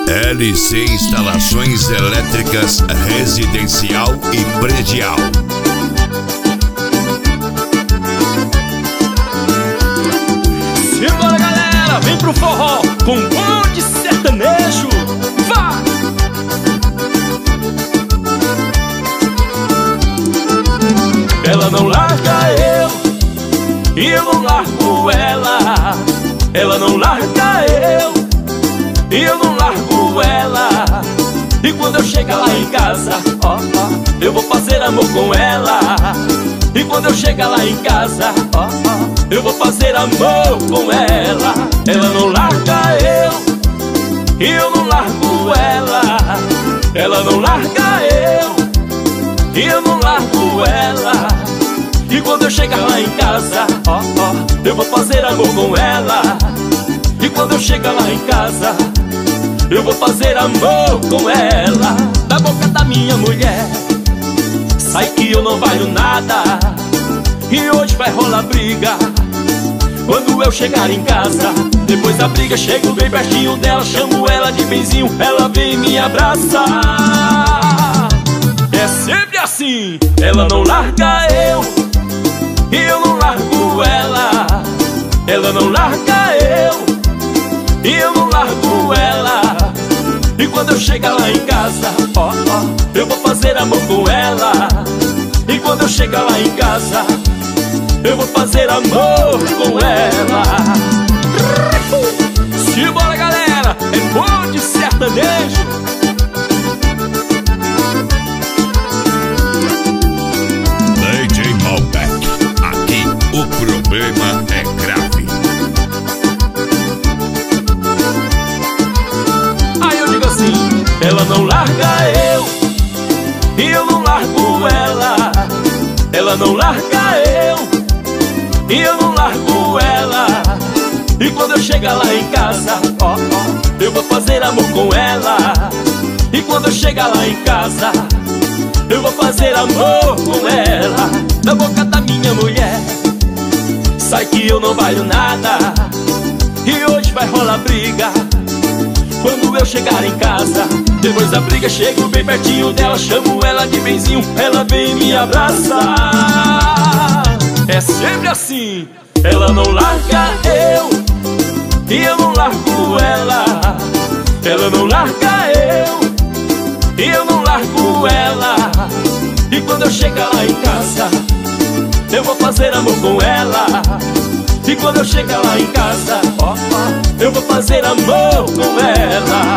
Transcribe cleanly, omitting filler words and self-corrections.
LC Instalações Elétricas Residencial e Predial. Simbora, galera, vem pro forró com bonde sertanejo. Vá! Ela não larga eu e eu não largo ela. Ela não larga eu e eu não largo ela. E quando eu chegar lá em casa, eu vou fazer amor com ela. E quando eu chegar lá em casa, eu vou fazer amor com ela. Ela não larga eu e eu não largo ela. Ela não larga eu e eu não largo ela. E quando eu chegar lá em casa, eu vou fazer amor com ela. E quando eu chegar lá em casa, eu vou fazer amor com ela. Da boca da minha mulher sai que eu não valho nada. E hoje vai rolar briga quando eu chegar em casa. Depois da briga chego bem pertinho dela, chamo ela de benzinho, ela vem me abraçar. É sempre assim. Ela não larga eu e eu não largo ela. Ela não larga eu e eu não largo ela. E quando eu chegar lá em casa, eu vou fazer amor com ela. E quando eu chegar lá em casa, eu vou fazer amor com ela. Simbora, galera, é bonde sertanejo. DJ Malbec, aqui o problema é grave. Aí eu digo assim: ela não larga eu e eu não largo ela. Ela não larga eu e eu não largo ela. E quando eu chegar lá em casa, eu vou fazer amor com ela. E quando eu chegar lá em casa, eu vou fazer amor com ela. Da boca da minha mulher sai que eu não valho nada. E hoje vai rolar briga quando eu chegar em casa. Depois da briga chego bem pertinho dela, chamo ela de benzinho, ela vem me abraçar. É sempre assim. Ela não larga eu e eu não largo ela. Ela não larga eu e eu não largo ela. E quando eu chegar lá em casa, eu vou fazer amor com ela. E quando eu chegar lá em casa, eu vou fazer amor com ela.